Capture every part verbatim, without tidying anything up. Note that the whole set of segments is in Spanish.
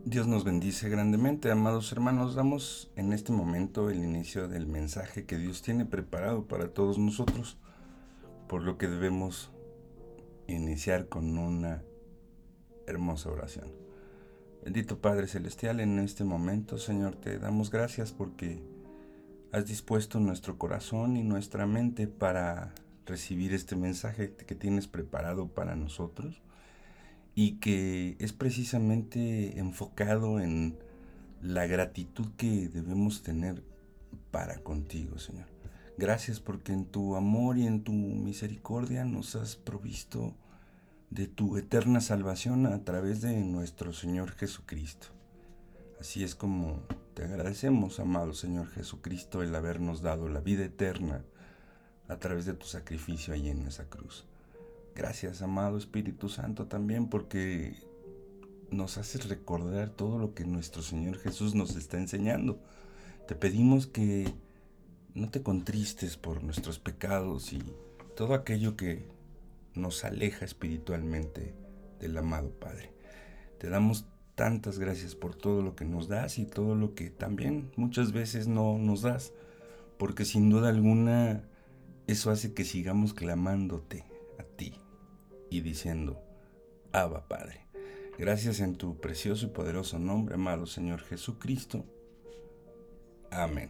Dios nos bendice grandemente, amados hermanos. Damos en este momento el inicio del mensaje que Dios tiene preparado para todos nosotros, por lo que debemos iniciar con una hermosa oración. Bendito Padre Celestial, en este momento, Señor, te damos gracias porque has dispuesto nuestro corazón y nuestra mente para recibir este mensaje que tienes preparado para nosotros y que es precisamente enfocado en la gratitud que debemos tener para contigo, Señor. Gracias porque en tu amor y en tu misericordia nos has provisto de tu eterna salvación a través de nuestro Señor Jesucristo. Así es como te agradecemos, amado Señor Jesucristo, el habernos dado la vida eterna a través de tu sacrificio allí en esa cruz. Gracias, amado Espíritu Santo, también porque nos haces recordar todo lo que nuestro Señor Jesús nos está enseñando. Te pedimos que no te contristes por nuestros pecados y todo aquello que nos aleja espiritualmente del amado Padre. Te damos tantas gracias por todo lo que nos das y todo lo que también muchas veces no nos das, porque sin duda alguna eso hace que sigamos clamándote a ti y diciendo, Abba Padre. Gracias en tu precioso y poderoso nombre, amado Señor Jesucristo. Amén.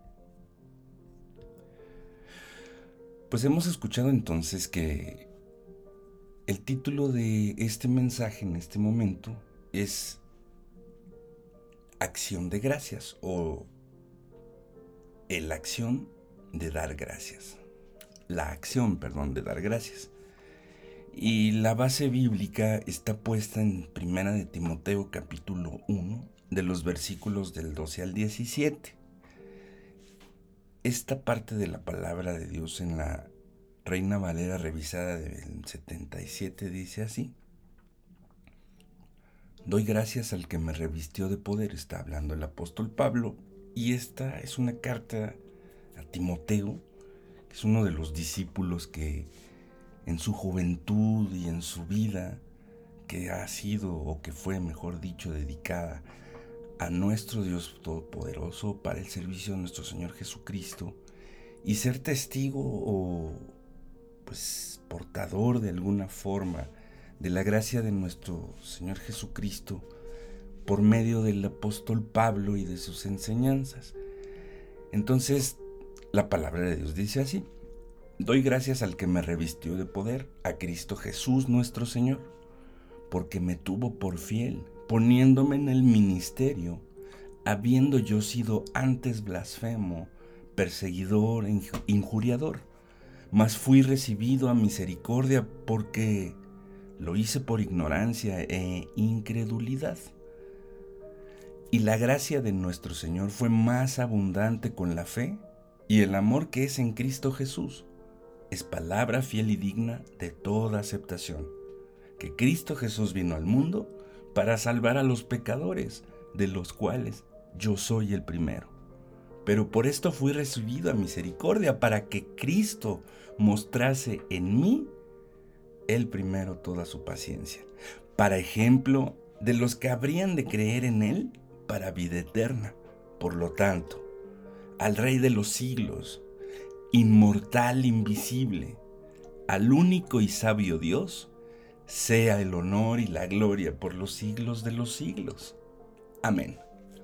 Pues hemos escuchado entonces que el título de este mensaje en este momento es Acción de Gracias o el acción de dar gracias. La acción, perdón, de dar gracias. Y la base bíblica está puesta en Primera de Timoteo capítulo uno, de los versículos del doce al diecisiete. Esta parte de la palabra de Dios en la Reina Valera revisada del setenta y siete dice así: Doy gracias al que me revistió de poder, está hablando el apóstol Pablo, y esta es una carta a Timoteo, que es uno de los discípulos que en su juventud y en su vida, que ha sido, o que fue, mejor dicho, dedicada a nuestro Dios Todopoderoso para el servicio de nuestro Señor Jesucristo, y ser testigo o pues portador de alguna forma de la gracia de nuestro Señor Jesucristo por medio del apóstol Pablo y de sus enseñanzas. Entonces, la palabra de Dios dice así: Doy gracias al que me revistió de poder, a Cristo Jesús nuestro Señor, porque me tuvo por fiel, poniéndome en el ministerio, habiendo yo sido antes blasfemo, perseguidor e injuriador, mas fui recibido a misericordia porque lo hice por ignorancia e incredulidad. Y la gracia de nuestro Señor fue más abundante con la fe y el amor que es en Cristo Jesús. Es palabra fiel y digna de toda aceptación, que Cristo Jesús vino al mundo para salvar a los pecadores, de los cuales yo soy el primero. Pero por esto fui recibido a misericordia, para que Cristo mostrase en mí el primero toda su paciencia, para ejemplo de los que habrían de creer en Él para vida eterna. Por lo tanto, al Rey de los siglos, inmortal, invisible, al único y sabio Dios, sea el honor y la gloria por los siglos de los siglos. Amén.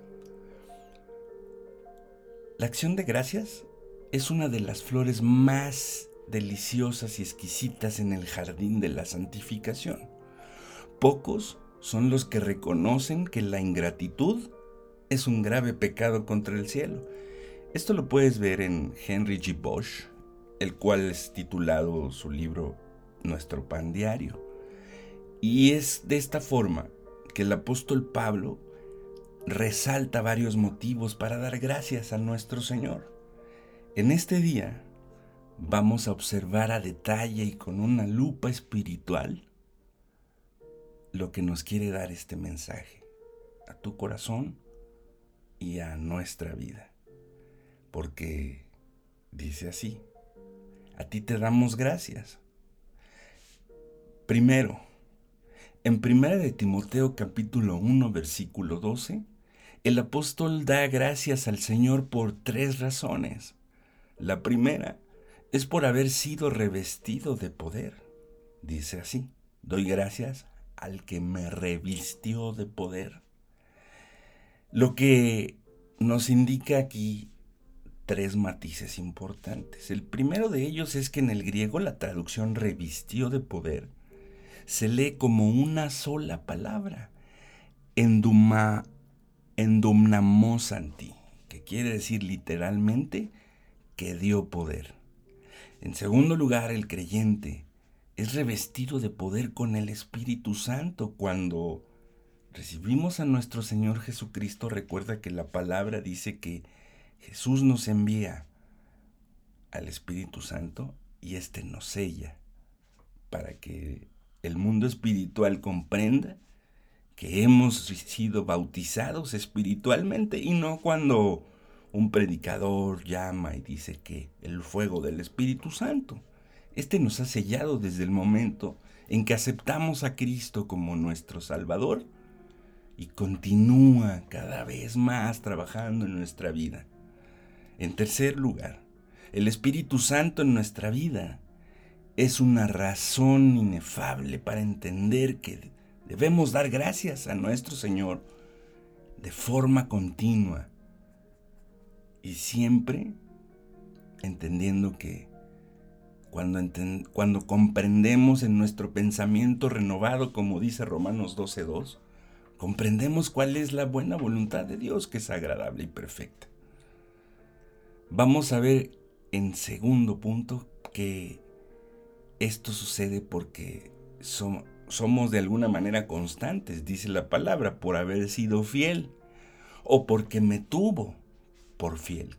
La acción de gracias es una de las flores más deliciosas y exquisitas en el jardín de la santificación. Pocos son los que reconocen que la ingratitud es un grave pecado contra el cielo. Esto lo puedes ver en Henry G. Bosch, el cual es titulado su libro Nuestro Pan Diario. Y es de esta forma que el apóstol Pablo resalta varios motivos para dar gracias a nuestro Señor. En este día vamos a observar a detalle y con una lupa espiritual lo que nos quiere dar este mensaje a tu corazón y a nuestra vida. Porque dice así: a ti te damos gracias. Primero, En primera de Timoteo capítulo uno versículo doce, el apóstol da gracias al Señor por tres razones. La primera es por haber sido revestido de poder. Dice así: doy gracias al que me revistió de poder. Lo que nos indica aquí tres matices importantes. El primero de ellos es que en el griego la traducción revistió de poder se lee como una sola palabra, enduma, endumnamosanti, que quiere decir literalmente que dio poder. En segundo lugar, el creyente es revestido de poder con el Espíritu Santo. Cuando recibimos a nuestro Señor Jesucristo, recuerda que la palabra dice que Jesús nos envía al Espíritu Santo y éste nos sella para que el mundo espiritual comprenda que hemos sido bautizados espiritualmente, y no cuando un predicador llama y dice que el fuego del Espíritu Santo. Este nos ha sellado desde el momento en que aceptamos a Cristo como nuestro Salvador y continúa cada vez más trabajando en nuestra vida. En tercer lugar, el Espíritu Santo en nuestra vida es una razón inefable para entender que debemos dar gracias a nuestro Señor de forma continua y siempre entendiendo que cuando, enten- cuando comprendemos en nuestro pensamiento renovado, como dice Romanos doce dos, comprendemos cuál es la buena voluntad de Dios, que es agradable y perfecta. Vamos a ver en segundo punto que esto sucede porque somos, somos de alguna manera constantes, dice la palabra, por haber sido fiel o porque me tuvo por fiel.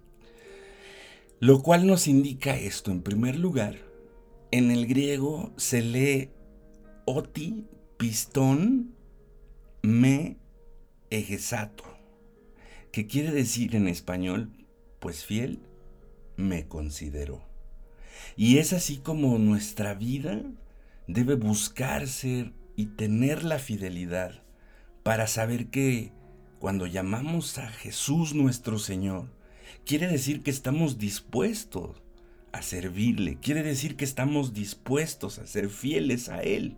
Lo cual nos indica esto. En primer lugar, en el griego se lee oti pistón me egesato, que quiere decir en español, pues fiel me consideró. Y es así como nuestra vida debe buscar ser y tener la fidelidad para saber que cuando llamamos a Jesús nuestro Señor, quiere decir que estamos dispuestos a servirle, quiere decir que estamos dispuestos a ser fieles a Él.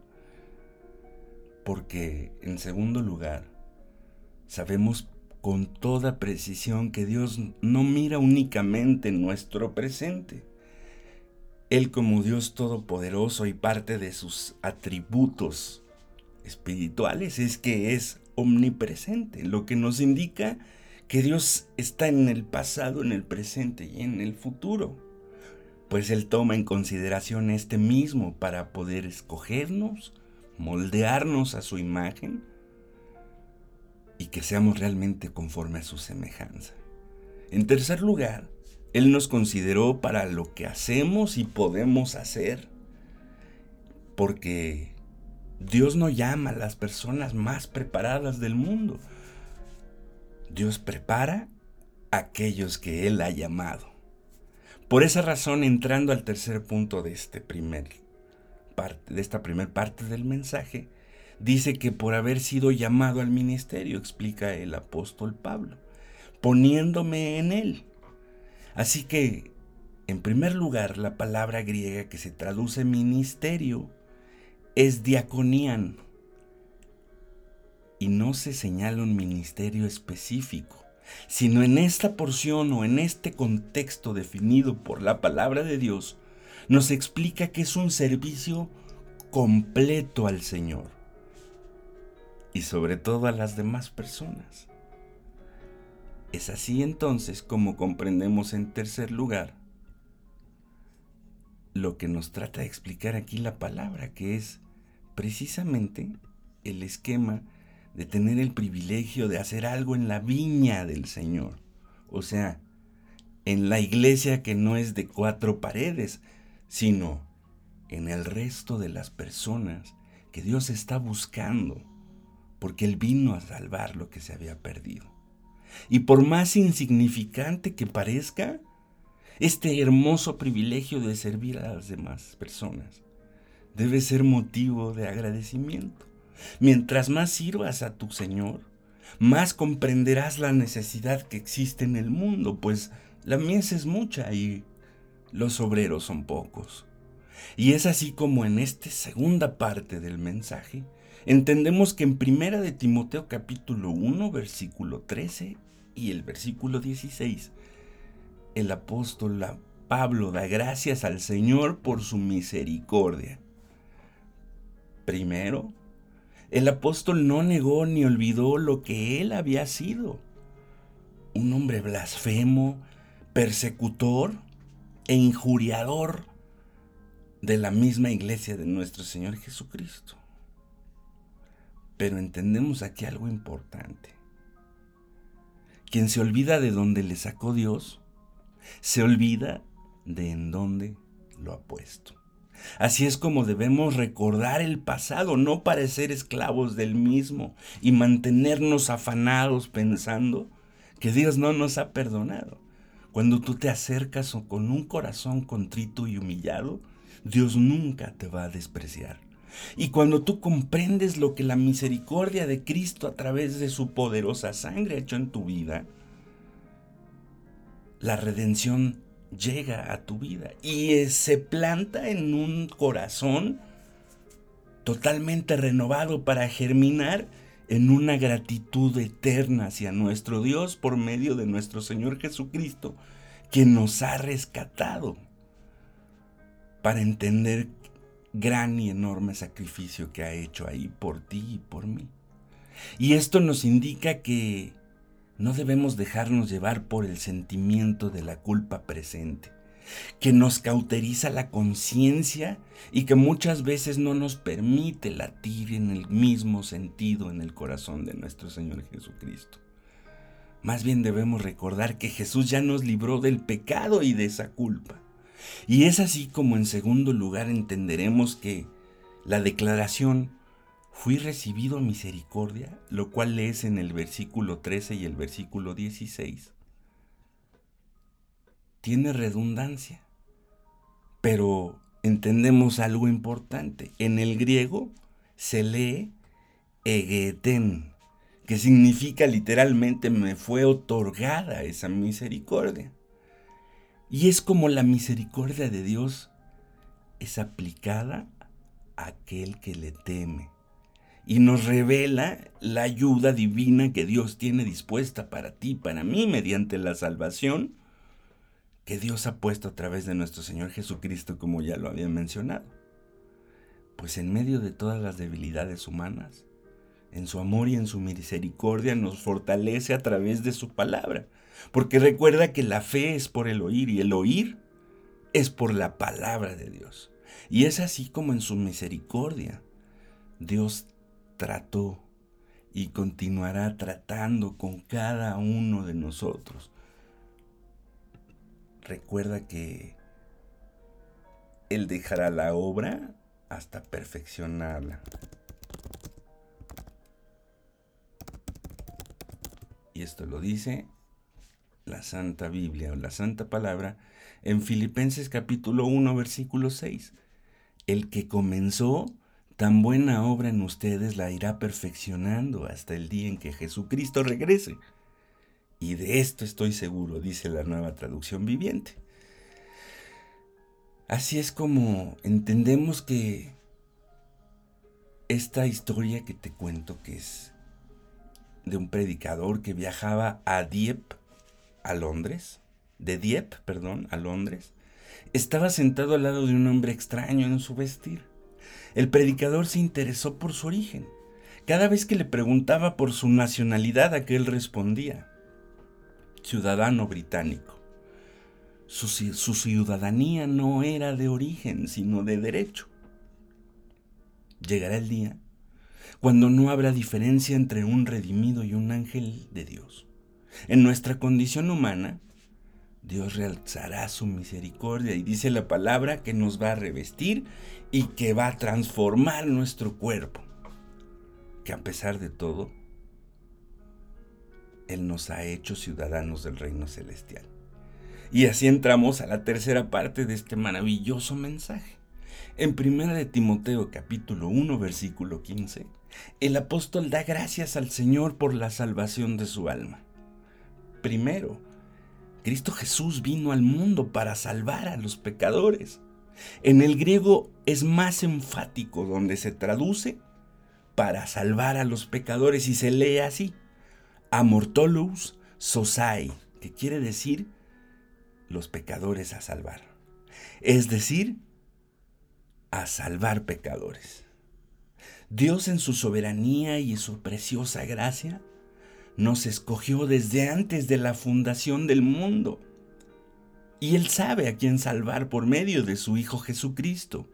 Porque, en segundo lugar, sabemos con toda precisión que Dios no mira únicamente nuestro presente. Él, como Dios todopoderoso, y parte de sus atributos espirituales es que es omnipresente, lo que nos indica que Dios está en el pasado, en el presente y en el futuro, pues Él toma en consideración este mismo para poder escogernos, moldearnos a su imagen y que seamos realmente conforme a su semejanza. En tercer lugar, Él nos consideró para lo que hacemos y podemos hacer, porque Dios no llama a las personas más preparadas del mundo. Dios prepara a aquellos que Él ha llamado. Por esa razón, entrando al tercer punto de, este primer parte, de esta primera parte del mensaje, dice que por haber sido llamado al ministerio, explica el apóstol Pablo, poniéndome en Él. Así que, en primer lugar, la palabra griega que se traduce ministerio es diaconían, y no se señala un ministerio específico, sino en esta porción o en este contexto definido por la palabra de Dios, nos explica que es un servicio completo al Señor y sobre todo a las demás personas. Es así entonces como comprendemos en tercer lugar lo que nos trata de explicar aquí la palabra, que es precisamente el esquema de tener el privilegio de hacer algo en la viña del Señor, o sea, en la iglesia que no es de cuatro paredes, sino en el resto de las personas que Dios está buscando, porque Él vino a salvar lo que se había perdido. Y por más insignificante que parezca, este hermoso privilegio de servir a las demás personas debe ser motivo de agradecimiento, Mientras más sirvas a tu Señor, más comprenderás la necesidad que existe en el mundo, pues la mies es mucha y los obreros son pocos. Y es así como en esta segunda parte del mensaje entendemos que en Primera de Timoteo capítulo uno, versículo trece y el versículo dieciséis, el apóstol Pablo da gracias al Señor por su misericordia. Primero, el apóstol no negó ni olvidó lo que él había sido: un hombre blasfemo, persecutor e injuriador de la misma iglesia de nuestro Señor Jesucristo. Pero entendemos aquí algo importante. Quien se olvida de dónde le sacó Dios, se olvida de en dónde lo ha puesto. Así es como debemos recordar el pasado, no para ser esclavos del mismo y mantenernos afanados pensando que Dios no nos ha perdonado. Cuando tú te acercas con un corazón contrito y humillado, Dios nunca te va a despreciar. Y cuando tú comprendes lo que la misericordia de Cristo a través de su poderosa sangre ha hecho en tu vida, la redención llega a tu vida y se planta en un corazón totalmente renovado para germinar en una gratitud eterna hacia nuestro Dios por medio de nuestro Señor Jesucristo, quien nos ha rescatado, para entender gran y enorme sacrificio que ha hecho ahí por ti y por mí. Y esto nos indica que no debemos dejarnos llevar por el sentimiento de la culpa presente, que nos cauteriza la conciencia y que muchas veces no nos permite latir en el mismo sentido en el corazón de nuestro Señor Jesucristo. Más bien debemos recordar que Jesús ya nos libró del pecado y de esa culpa. Y es así como en segundo lugar entenderemos que la declaración "fui recibido misericordia", lo cual lees en el versículo trece y el versículo dieciséis, tiene redundancia. Pero entendemos algo importante. En el griego se lee egeten, que significa literalmente "me fue otorgada esa misericordia". Y es como la misericordia de Dios es aplicada a aquel que le teme y nos revela la ayuda divina que Dios tiene dispuesta para ti, para mí, mediante la salvación que Dios ha puesto a través de nuestro Señor Jesucristo, como ya lo había mencionado. Pues en medio de todas las debilidades humanas, en su amor y en su misericordia nos fortalece a través de su palabra. Porque recuerda que la fe es por el oír y el oír es por la palabra de Dios. Y es así como en su misericordia Dios trató y continuará tratando con cada uno de nosotros. Recuerda que Él dejará la obra hasta perfeccionarla. Y esto lo dice la Santa Biblia o la Santa Palabra en Filipenses capítulo uno, versículo seis. El que comenzó tan buena obra en ustedes la irá perfeccionando hasta el día en que Jesucristo regrese. Y de esto estoy seguro, dice la Nueva Traducción Viviente. Así es como entendemos que esta historia que te cuento, que es de un predicador que viajaba a Dieppe, a Londres, de Dieppe, perdón, a Londres, estaba sentado al lado de un hombre extraño en su vestir. El predicador se interesó por su origen. Cada vez que le preguntaba por su nacionalidad, aquel respondía: ciudadano británico. Su, su ciudadanía no era de origen, sino de derecho. Llegará el día cuando no habrá diferencia entre un redimido y un ángel de Dios. En nuestra condición humana, Dios realzará su misericordia y dice la palabra que nos va a revestir y que va a transformar nuestro cuerpo. Que a pesar de todo, Él nos ha hecho ciudadanos del reino celestial. Y así entramos a la tercera parte de este maravilloso mensaje. En Primera de Timoteo capítulo uno, versículo quince, el apóstol da gracias al Señor por la salvación de su alma. Primero, Cristo Jesús vino al mundo para salvar a los pecadores. En el griego es más enfático, donde se traduce para salvar a los pecadores y se lee así: amortolous sosai, que quiere decir los pecadores a salvar. Es decir, a salvar pecadores. Dios, en su soberanía y en su preciosa gracia, nos escogió desde antes de la fundación del mundo. Y Él sabe a quién salvar por medio de su Hijo Jesucristo.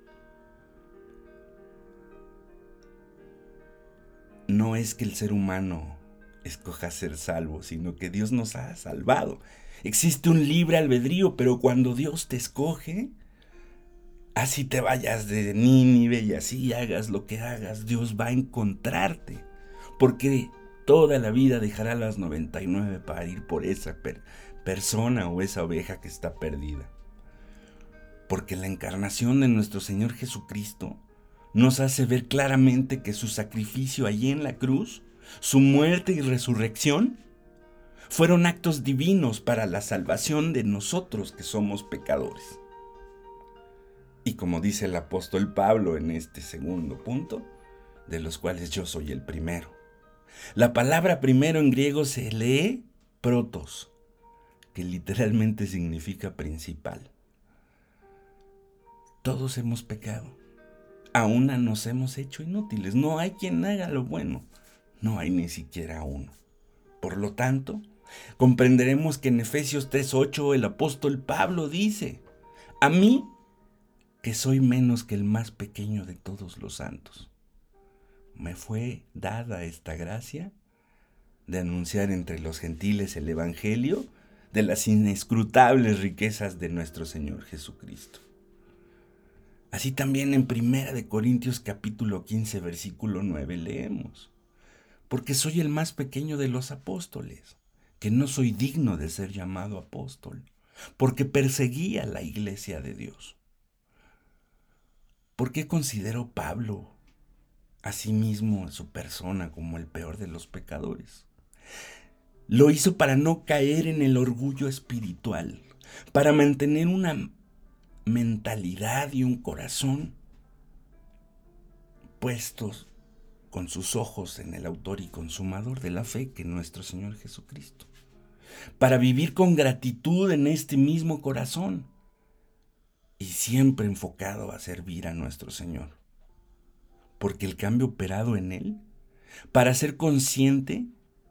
No es que el ser humano escoja ser salvo, sino que Dios nos ha salvado. Existe un libre albedrío, pero cuando Dios te escoge, así te vayas de Nínive y así hagas lo que hagas, Dios va a encontrarte, porque toda la vida dejará las noventa y nueve para ir por esa per- persona o esa oveja que está perdida. Porque la encarnación de nuestro Señor Jesucristo nos hace ver claramente que su sacrificio allí en la cruz, su muerte y resurrección, fueron actos divinos para la salvación de nosotros que somos pecadores. Y como dice el apóstol Pablo en este segundo punto, de los cuales yo soy el primero. La palabra primero en griego se lee protos, que literalmente significa principal. Todos hemos pecado. A una nos hemos hecho inútiles. No hay quien haga lo bueno. No hay ni siquiera uno. Por lo tanto, comprenderemos que en Efesios tres ocho el apóstol Pablo dice: a mí, que soy menos que el más pequeño de todos los santos, me fue dada esta gracia de anunciar entre los gentiles el evangelio de las inescrutables riquezas de nuestro Señor Jesucristo. Así también en Primera de Corintios capítulo quince versículo nueve leemos: porque soy el más pequeño de los apóstoles, que no soy digno de ser llamado apóstol, porque perseguía la iglesia de Dios. ¿Por qué consideró Pablo a sí mismo, a su persona, como el peor de los pecadores? Lo hizo para no caer en el orgullo espiritual, para mantener una mentalidad y un corazón puestos con sus ojos en el autor y consumador de la fe, que es nuestro Señor Jesucristo, para vivir con gratitud en este mismo corazón y siempre enfocado a servir a nuestro Señor, porque el cambio operado en Él, para ser consciente,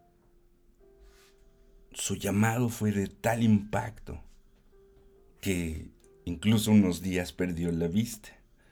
su llamado fue de tal impacto que incluso unos días perdió la vista.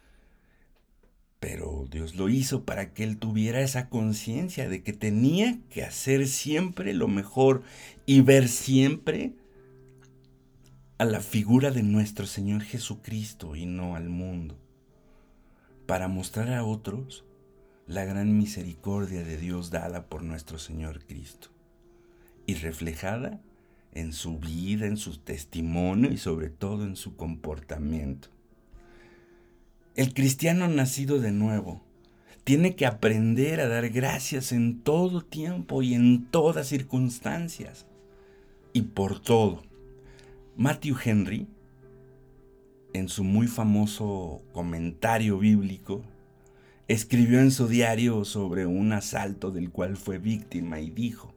Pero Dios lo hizo para que él tuviera esa conciencia de que tenía que hacer siempre lo mejor y ver siempre a la figura de nuestro Señor Jesucristo y no al mundo, para mostrar a otros la gran misericordia de Dios dada por nuestro Señor Cristo y reflejada en su vida, en su testimonio y sobre todo en su comportamiento. El cristiano nacido de nuevo tiene que aprender a dar gracias en todo tiempo y en todas circunstancias y por todo. Matthew Henry, en su muy famoso comentario bíblico, escribió en su diario sobre un asalto del cual fue víctima y dijo: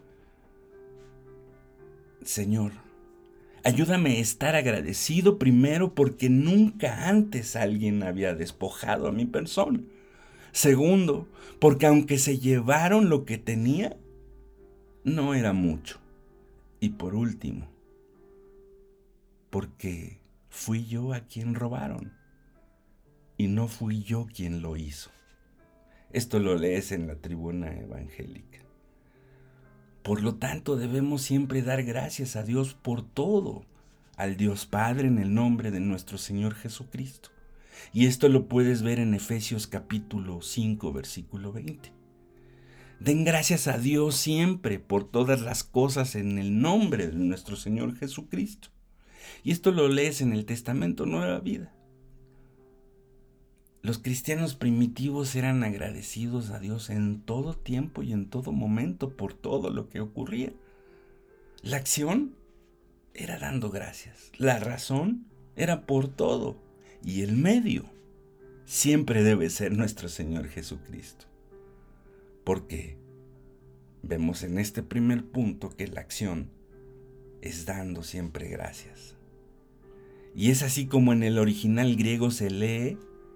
Señor, ayúdame a estar agradecido primero porque nunca antes alguien había despojado a mi persona. Segundo, porque aunque se llevaron lo que tenía, no era mucho. Y por último, porque fui yo a quien robaron y no fui yo quien lo hizo. Esto lo lees en la Tribuna Evangélica. Por lo tanto, debemos siempre dar gracias a Dios por todo, al Dios Padre en el nombre de nuestro Señor Jesucristo. Y esto lo puedes ver en Efesios capítulo cinco, versículo veinte. Den gracias a Dios siempre por todas las cosas en el nombre de nuestro Señor Jesucristo. Y esto lo lees en el Testamento Nueva Vida. Los cristianos primitivos eran agradecidos a Dios en todo tiempo y en todo momento por todo lo que ocurría. La acción era dando gracias. La razón era por todo. Y el medio siempre debe ser nuestro Señor Jesucristo. Porque vemos en este primer punto que la acción es dando siempre gracias. Y es así como en el original griego se lee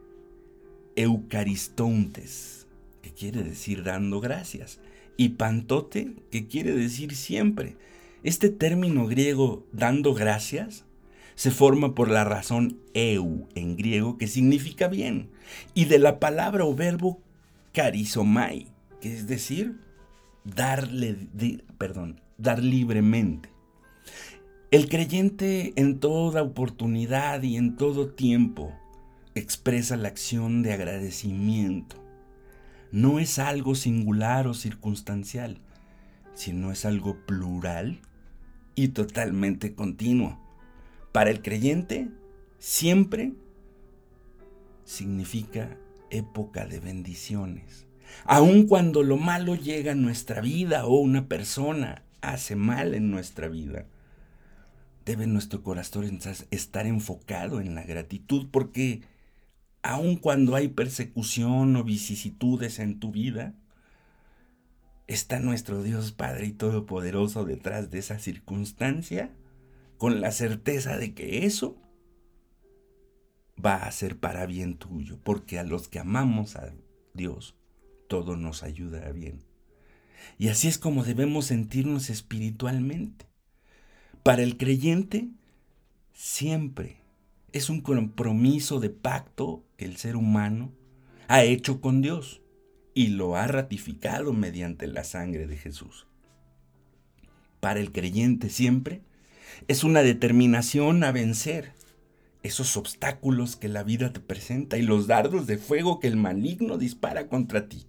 eucaristontes, que quiere decir dando gracias, y pantote, que quiere decir siempre. Este término griego dando gracias se forma por la razón eu en griego, que significa bien, y de la palabra o verbo charizomai, que es decir, darle, de, perdón, dar libremente. El creyente en toda oportunidad y en todo tiempo expresa la acción de agradecimiento. No es algo singular o circunstancial, sino es algo plural y totalmente continuo. Para el creyente, siempre significa época de bendiciones. Aun cuando lo malo llega a nuestra vida o una persona hace mal en nuestra vida, debe nuestro corazón estar enfocado en la gratitud, porque aun cuando hay persecución o vicisitudes en tu vida, está nuestro Dios Padre y Todopoderoso detrás de esa circunstancia, con la certeza de que eso va a ser para bien tuyo, porque a los que amamos a Dios, todo nos ayuda a bien. Y así es como debemos sentirnos espiritualmente. Para el creyente, siempre es un compromiso de pacto que el ser humano ha hecho con Dios y lo ha ratificado mediante la sangre de Jesús. Para el creyente siempre es una determinación a vencer esos obstáculos que la vida te presenta y los dardos de fuego que el maligno dispara contra ti.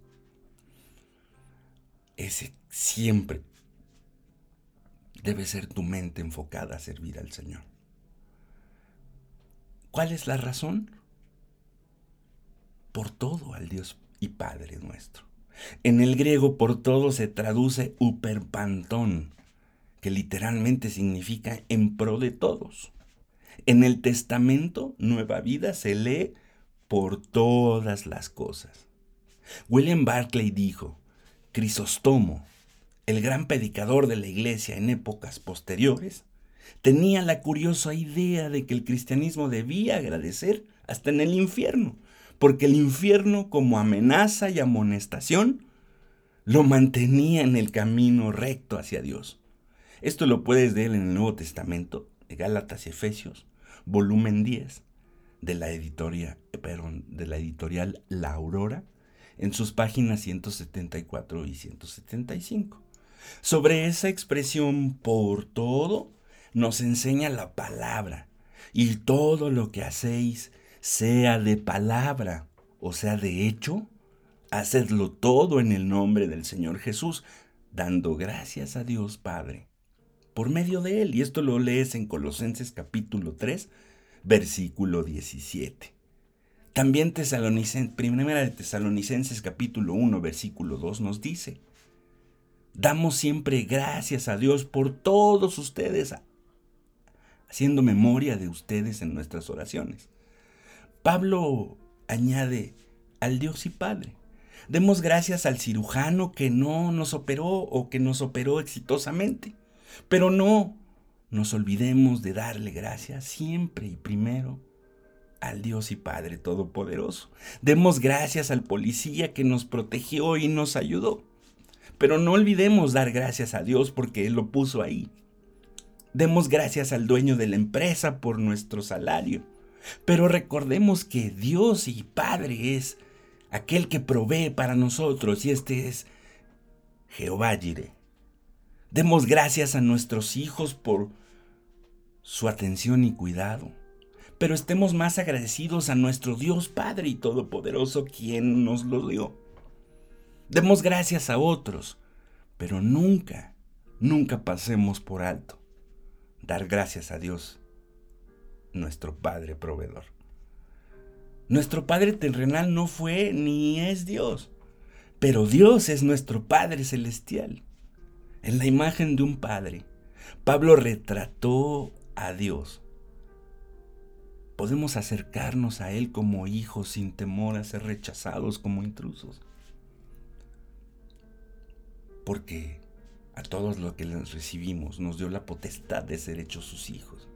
Ese siempre debe ser tu mente enfocada a servir al Señor. ¿Cuál es la razón? Por todo al Dios y Padre nuestro. En el griego por todo se traduce uperpantón, que literalmente significa en pro de todos. En el Testamento Nueva Vida se lee por todas las cosas. William Barclay dijo: Crisóstomo, el gran predicador de la iglesia en épocas posteriores, tenía la curiosa idea de que el cristianismo debía agradecer hasta en el infierno, porque el infierno, como amenaza y amonestación, lo mantenía en el camino recto hacia Dios. Esto lo puedes leer en el Nuevo Testamento, de Gálatas y Efesios, volumen diez, de la, editoria, perdón, de la editorial La Aurora, en sus páginas ciento setenta y cuatro y ciento setenta y cinco. Sobre esa expresión por todo, nos enseña la palabra: y todo lo que hacéis, sea de palabra o sea de hecho, hacedlo todo en el nombre del Señor Jesús, dando gracias a Dios Padre por medio de Él. Y esto lo lees en Colosenses capítulo tres, versículo diecisiete. También Tesalonicenses, Primera de Tesalonicenses capítulo uno, versículo dos nos dice: damos siempre gracias a Dios por todos ustedes, haciendo memoria de ustedes en nuestras oraciones. Pablo añade: al Dios y Padre. Demos gracias al cirujano que no nos operó o que nos operó exitosamente. Pero no nos olvidemos de darle gracias siempre y primero al Dios y Padre Todopoderoso. Demos gracias al policía que nos protegió y nos ayudó. Pero no olvidemos dar gracias a Dios porque Él lo puso ahí. Demos gracias al dueño de la empresa por nuestro salario. Pero recordemos que Dios y Padre es aquel que provee para nosotros, y este es Jehová Jireh. Demos gracias a nuestros hijos por su atención y cuidado, pero estemos más agradecidos a nuestro Dios Padre y Todopoderoso, quien nos lo dio. Demos gracias a otros, pero nunca, nunca pasemos por alto dar gracias a Dios, nuestro Padre proveedor. Nuestro Padre terrenal no fue ni es Dios, pero Dios es nuestro Padre celestial. En la imagen de un padre, Pablo retrató a Dios. Podemos acercarnos a Él como hijos sin temor a ser rechazados como intrusos. Porque a todos los que les recibimos nos dio la potestad de ser hechos sus hijos.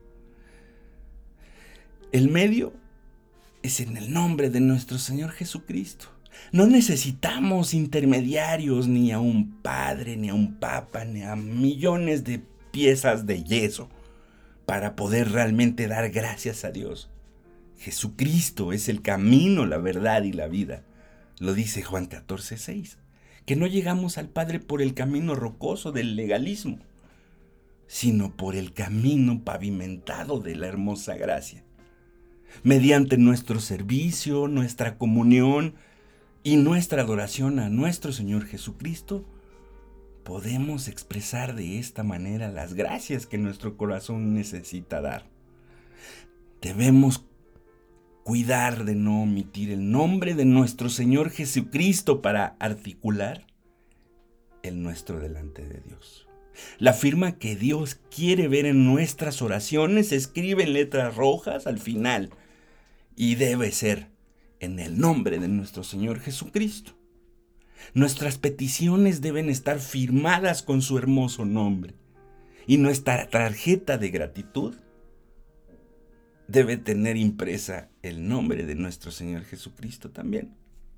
El medio es en el nombre de nuestro Señor Jesucristo. No necesitamos intermediarios, ni a un padre, ni a un papa, ni a millones de piezas de yeso para poder realmente dar gracias a Dios. Jesucristo es el camino, la verdad y la vida. Lo dice Juan catorce seis. Que no llegamos al Padre por el camino rocoso del legalismo, sino por el camino pavimentado de la hermosa gracia. Mediante nuestro servicio, nuestra comunión y nuestra adoración a nuestro Señor Jesucristo, podemos expresar de esta manera las gracias que nuestro corazón necesita dar. Debemos cuidar de no omitir el nombre de nuestro Señor Jesucristo para articular el nuestro delante de Dios. La firma que Dios quiere ver en nuestras oraciones se escribe en letras rojas al final y debe ser en el nombre de nuestro Señor Jesucristo. Nuestras peticiones deben estar firmadas con su hermoso nombre y nuestra tarjeta de gratitud debe tener impresa el nombre de nuestro Señor Jesucristo también.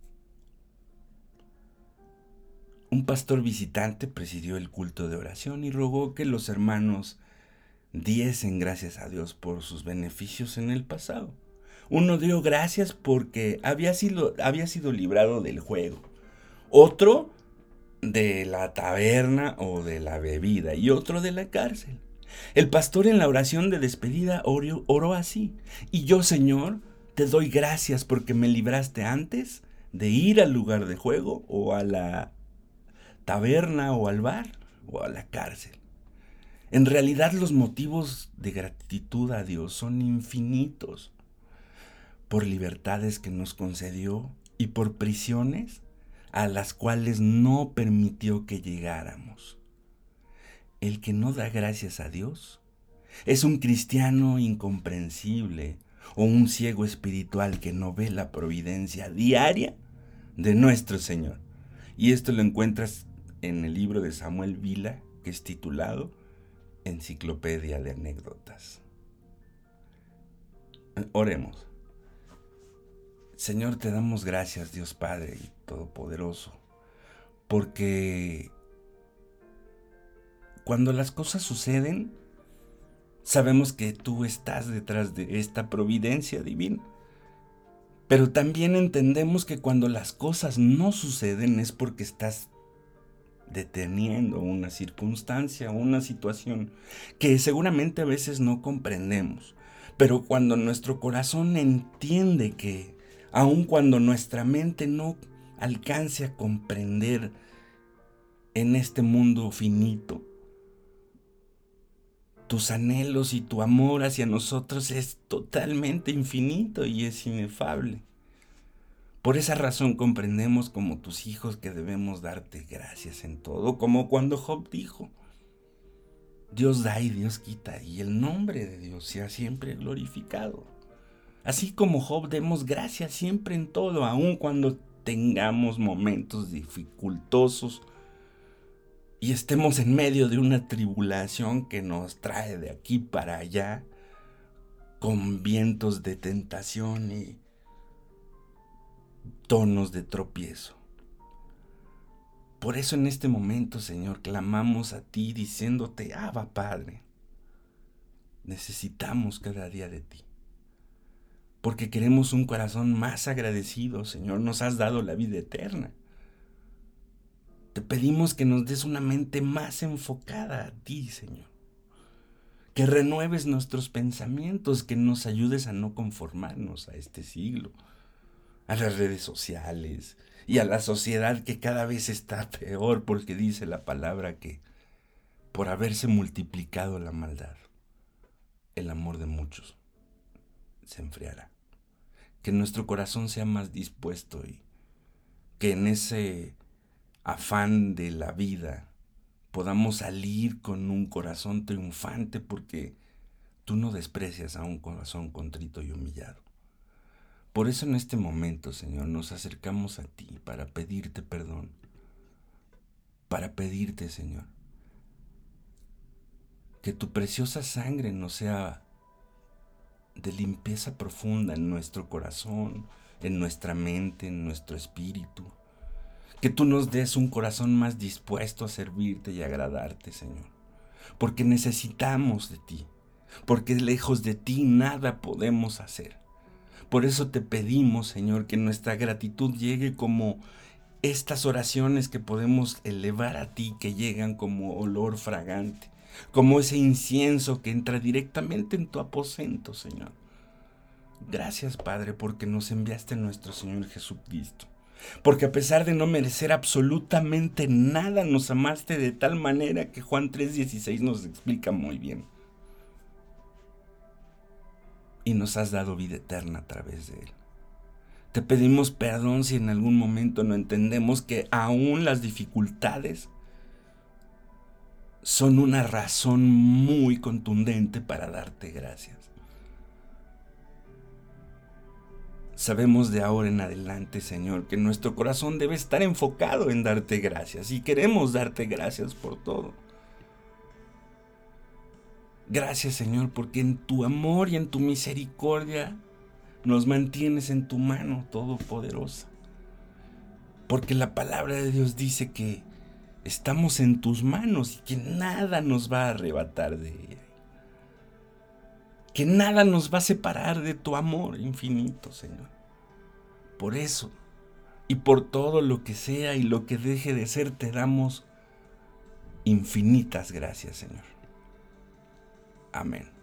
Un pastor visitante presidió el culto de oración y rogó que los hermanos diesen gracias a Dios por sus beneficios en el pasado. Uno dio gracias porque había sido, había sido librado del juego. Otro de la taberna o de la bebida y otro de la cárcel. El pastor en la oración de despedida oró, oró así: y yo, Señor, te doy gracias porque me libraste antes de ir al lugar de juego o a la taberna o al bar o a la cárcel. En realidad los motivos de gratitud a Dios son infinitos, por libertades que nos concedió y por prisiones a las cuales no permitió que llegáramos. El que no da gracias a Dios es un cristiano incomprensible o un ciego espiritual que no ve la providencia diaria de nuestro Señor. Y esto lo encuentras en el libro de Samuel Vila, que es titulado Enciclopedia de Anécdotas. Oremos. Señor, te damos gracias, Dios Padre y Todopoderoso, porque cuando las cosas suceden, sabemos que tú estás detrás de esta providencia divina. Pero también entendemos que cuando las cosas no suceden es porque estás deteniendo una circunstancia, una situación que seguramente a veces no comprendemos. Pero cuando nuestro corazón entiende que, aun cuando nuestra mente no alcance a comprender en este mundo finito, tus anhelos y tu amor hacia nosotros es totalmente infinito y es inefable. Por esa razón comprendemos como tus hijos que debemos darte gracias en todo, como cuando Job dijo: Dios da y Dios quita, y el nombre de Dios sea siempre glorificado. Así como Job, demos gracias siempre en todo, aun cuando tengamos momentos dificultosos y estemos en medio de una tribulación que nos trae de aquí para allá, con vientos de tentación y tonos de tropiezo. Por eso en este momento, Señor, clamamos a ti diciéndote: Abba, Padre, necesitamos cada día de ti. Porque queremos un corazón más agradecido, Señor. Nos has dado la vida eterna. Te pedimos que nos des una mente más enfocada a ti, Señor. Que renueves nuestros pensamientos, que nos ayudes a no conformarnos a este siglo, a las redes sociales y a la sociedad que cada vez está peor, porque dice la palabra que por haberse multiplicado la maldad, el amor de muchos se enfriará. que nuestro corazón sea más dispuesto y que en ese afán de la vida podamos salir con un corazón triunfante, porque tú no desprecias a un corazón contrito y humillado. Por eso en este momento, Señor, nos acercamos a ti para pedirte perdón, para pedirte, Señor, que tu preciosa sangre nos sea de limpieza profunda en nuestro corazón, en nuestra mente, en nuestro espíritu. Que tú nos des un corazón más dispuesto a servirte y agradarte, Señor. Porque necesitamos de ti. Porque lejos de ti nada podemos hacer. Por eso te pedimos, Señor, que nuestra gratitud llegue como estas oraciones que podemos elevar a ti, que llegan como olor fragante, como ese incienso que entra directamente en tu aposento, Señor. Gracias, Padre, porque nos enviaste a nuestro Señor Jesucristo. Porque a pesar de no merecer absolutamente nada, nos amaste de tal manera que Juan tres dieciséis nos explica muy bien. Y nos has dado vida eterna a través de Él. Te pedimos perdón si en algún momento no entendemos que aún las dificultades son una razón muy contundente para darte gracias. Sabemos de ahora en adelante, Señor, que nuestro corazón debe estar enfocado en darte gracias y queremos darte gracias por todo. Gracias, Señor, porque en tu amor y en tu misericordia nos mantienes en tu mano todopoderosa. Porque la palabra de Dios dice que estamos en tus manos y que nada nos va a arrebatar de ella. Que nada nos va a separar de tu amor infinito, Señor. Por eso y por todo lo que sea y lo que deje de ser, te damos infinitas gracias, Señor. Amén.